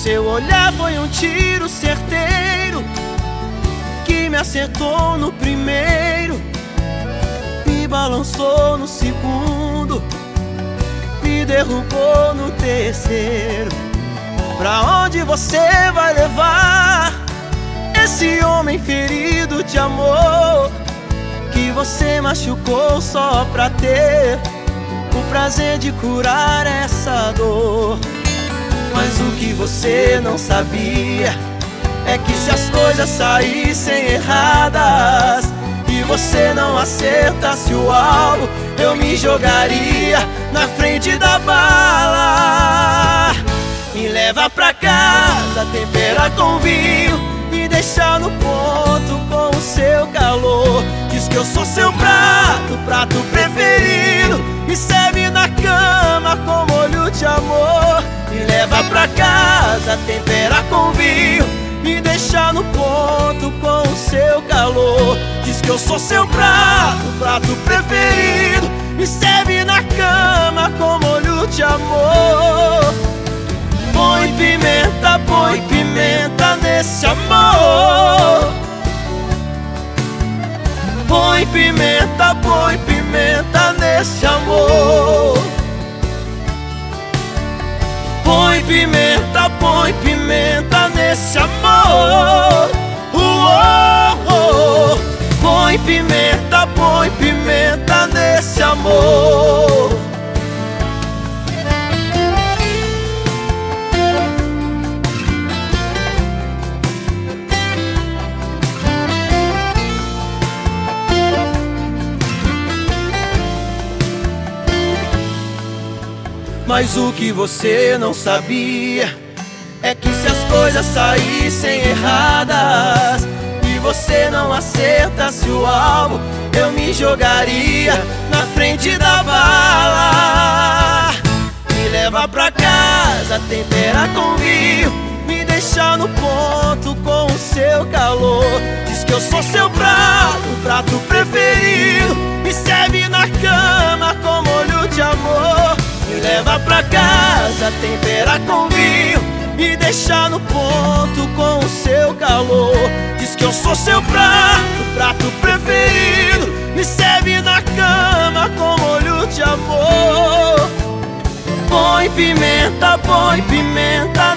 seu olhar foi um tiro certeiro que me acertou no primeiro, me balançou no segundo, me derrubou no terceiro. Pra onde você vai levar esse homem ferido de amor que você machucou só pra ter o prazer de curar essa dor? Mas o que você não sabia é que se as coisas saíssem erradas e você não acertasse o alvo, eu me jogaria na frente da bala. Me leva pra casa, tempera com vinho, me deixa no ponto com o seu calor. Diz que eu sou seu prato preferido, me serve na cama com molho de amor. Me leva pra casa, tempera com vinho, me deixa no ponto com o seu calor. Diz que eu sou seu prato preferido, me serve na cama com molho de amor. Põe pimenta nesse amor. Põe pimenta nesse amor. Põe pimenta nesse amor. Põe pimenta nesse amor. Mas o que você não sabia é que se as coisas saíssem erradas e você não acertasse o alvo, eu me jogaria na frente da bala. Me leva pra casa, tempera com vinho, me deixa no ponto com o seu calor. Diz que eu sou seu prato preferido, me serve na cama com molho de amor. Me leva pra casa, tempera com vinho, me deixa no ponto com o seu calor. Diz que eu sou seu prato preferido, me serve na cama com molho de amor. Põe pimenta